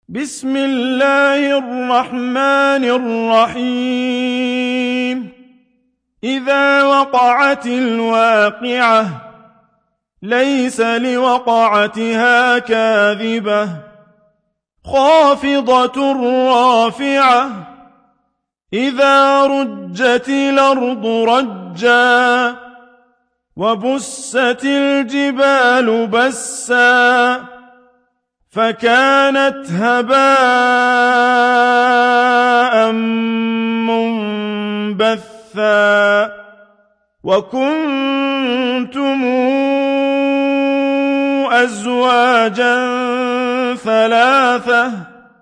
بسم الله الرحمن الرحيم إذا وقعت الواقعة ليس لوقعتها كاذبة خافضة رافعة إذا رجت الأرض رجا وبست الجبال بسا فكانت هباء منبثا وكنتم أزواجا ثلاثة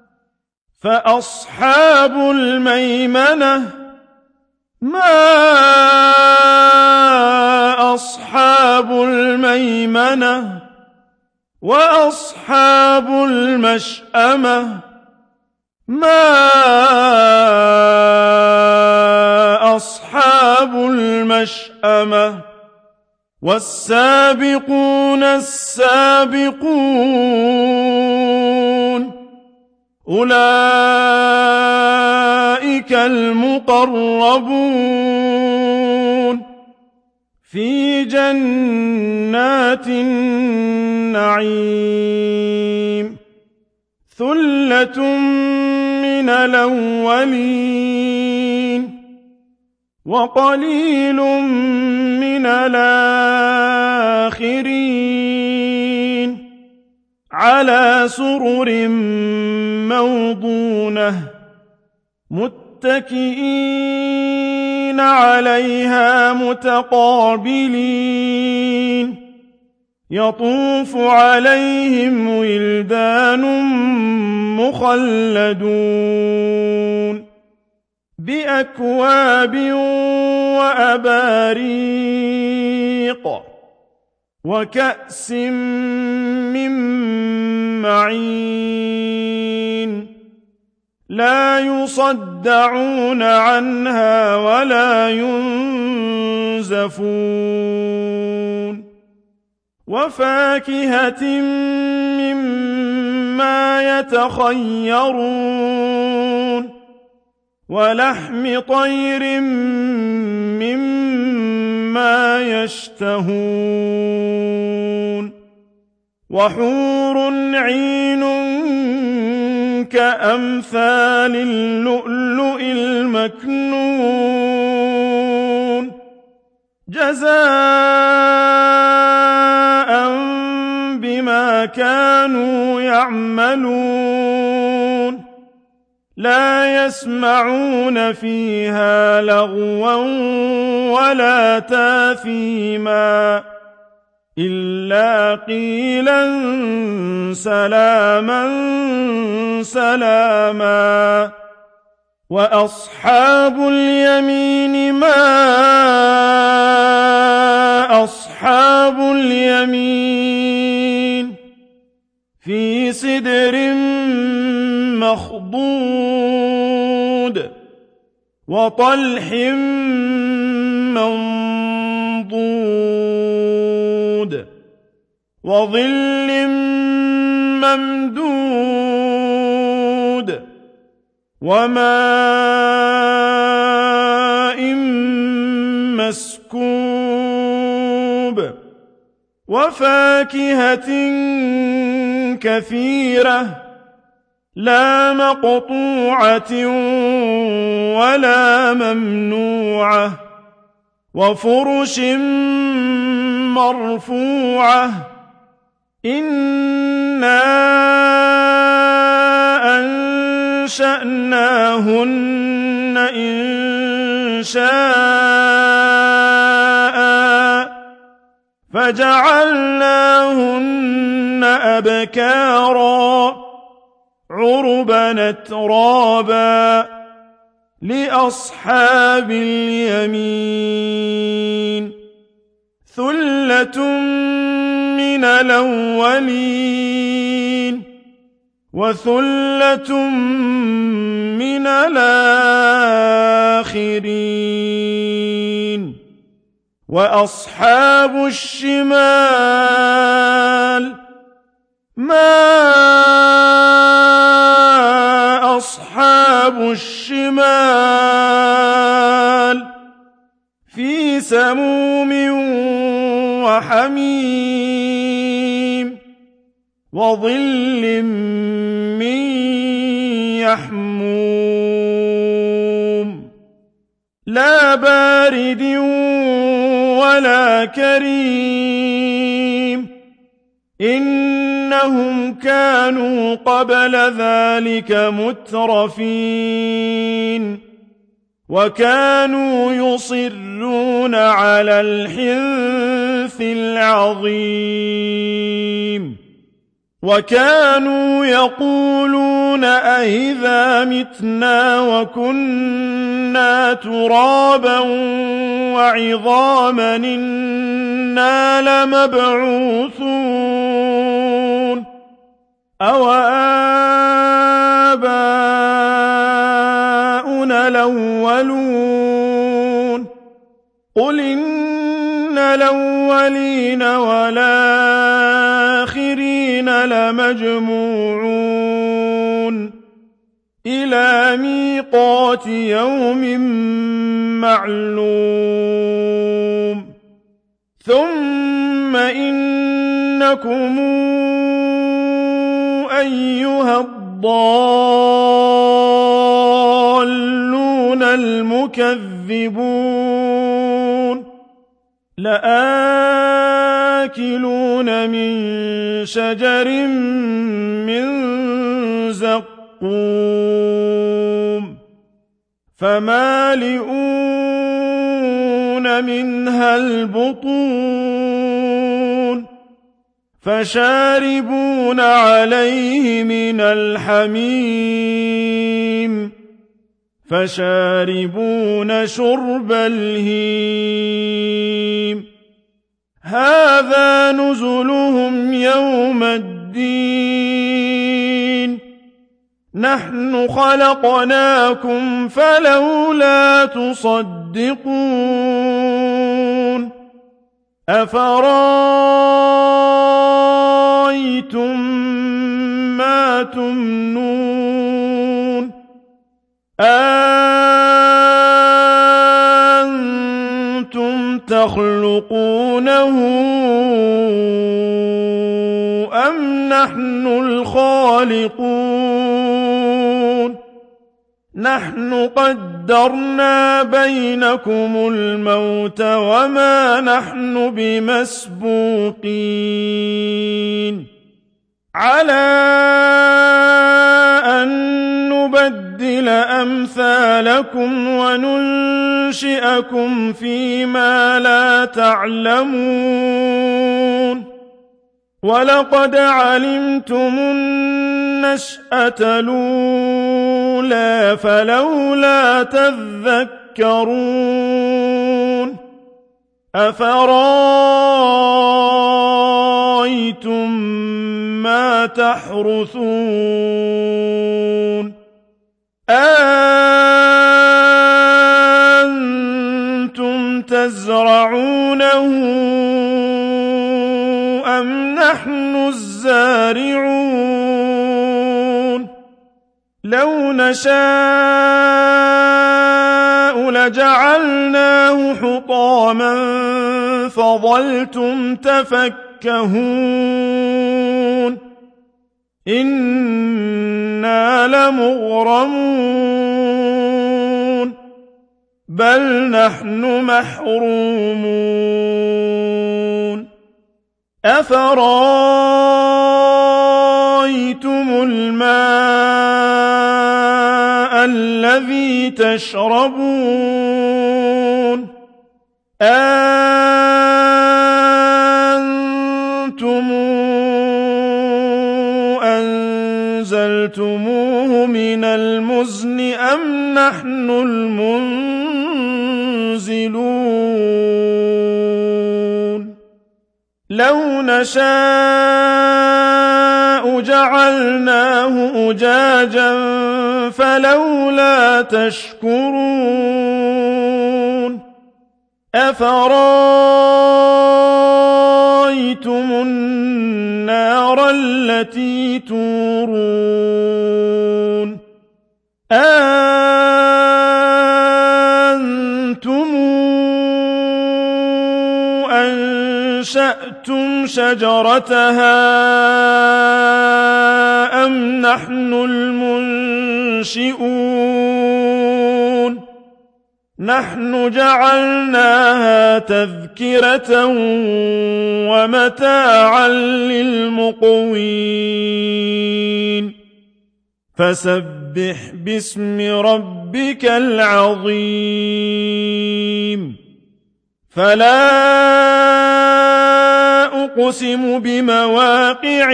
فأصحاب الميمنة ما أصحاب الميمنة وأصحاب المشأمة ما أصحاب المشأمة والسابقون السابقون أولئك المقربون في جنات النعيم ثلة من الأولين وقليل من الآخرين على سرر موضونة متكئين عليها متقابلين يطوف عليهم ولدان مخلدون بأكواب وأباريق وكأس من معين لا يصدعون عنها ولا ينزفون وفاكهة مما يتخيرون ولحم طير مما يشتهون وحور عين كأمثال اللؤلؤ المكنون جزاء بما كانوا يعملون لا يسمعون فيها لغوا ولا تاثيما إلا قيلا سلاما سلاما وأصحاب اليمين ما أصحاب اليمين في سدر مخضود وطلح منضود وظل ممدود وماء مسكوب وفاكهة كثيرة لا مقطوعة ولا ممنوعة وفرش مرفوعة إنا أنشأناهن إنشاء فجعلناهن أبكارا عربا أترابا لأصحاب اليمين ثلة من الأولين وثلة من الآخرين وأصحاب الشمال ما سموم وحميم وظل من يحموم لا بارد ولا كريم إنهم كانوا قبل ذلك مترفين وكانوا يصرون على الحنث العظيم وكانوا يقولون أئذا متنا وكنا ترابا وعظاما إنا لمبعوثون أوآباؤنا الأولون قل إن الأولين والآخرين لمجموعون إلى ميقات يوم معلوم ثم إنكم أيها الضالون المكذبون لآكلون من شجر من زقوم فمالئون منها البطون فشاربون عليه من الحميم فشاربون شرب الهيم هذا نزلهم يوم الدين نحن خلقناكم فلولا تصدقون أفرأيتم ما تمنون أأنتم تخلقونه أم نحن الخالقون نحن قدرنا بينكم الموت وما نحن بمسبوقين على أن نبدل أمثالكم وننشئكم فيما لا تعلمون ولقد علمتم النشأة الأولى فلولا تذكرون أفرأيتم ما تحرثون أأنتم تزرعونه أم نحن الزارعون لو نشاء لجعلناه حطاما فظلتم تفكهون إنا لمغرمون بل نحن محرومون أفرأيتم الماء الذي تشربون أنتم أنزلتموه من المزن أم نحن المنزلون لو نشاء جعلناه أجاجا فلولا تشكرون أفرأيتم النار التي تورون أنتم أأنتم شجرتها أم نحن المنشئون نحن جعلناها تذكرة ومتاعا للمقوين فسبح باسم ربك العظيم فلا أقسم بمواقع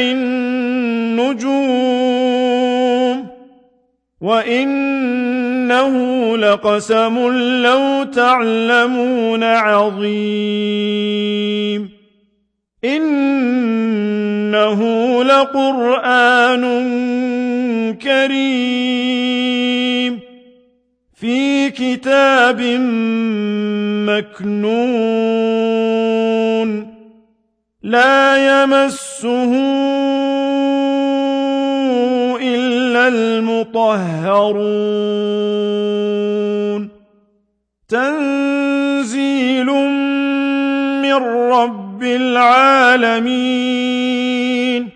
النجوم وإنه لقسم لو تعلمون عظيم إنه لقرآن كريم في كتاب مكنون لا يمسه إلا المطهرون تنزيل من رب العالمين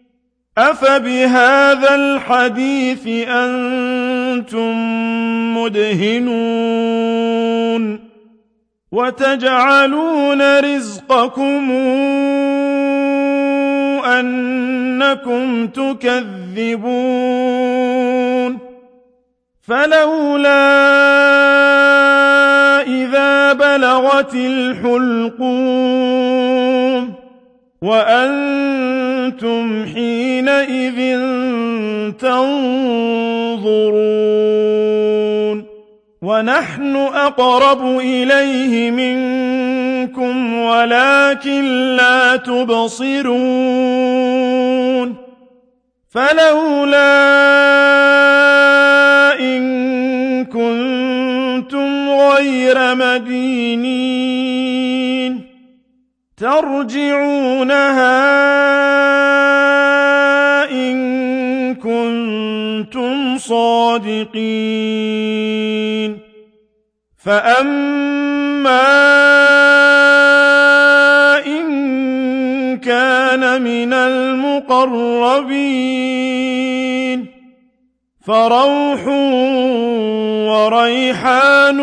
أفبهذا الحديث أنتم مدهنون وتجعلون رزقكم أنكم تكذبون فلولا إذا بلغت الحلقوم وأنتم حينئذ تنظرون ونحن أقرب إليه منكم ولكن لا تبصرون فلولا إن كنتم غير مدينين ترجعونها إن كنتم صادقين فأما إن كان من المقربين فروح وريحان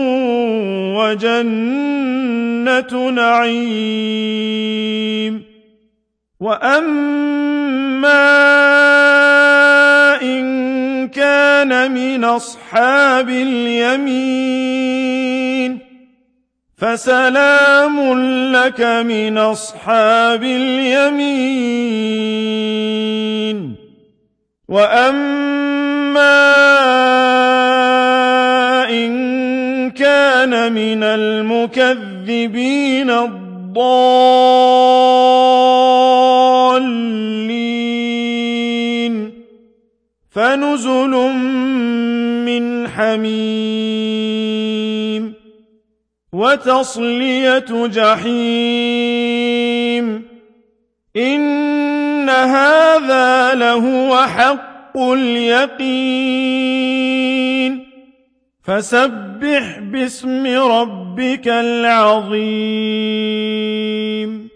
وجنة نعيم وأما إن كان من أصحاب اليمين فسلام لك من أصحاب اليمين وأما إن كان من المكذبين الضالين فنزل من حميم وتصلية جحيم إن هذا لهو حق اليقين فسبح باسم ربك العظيم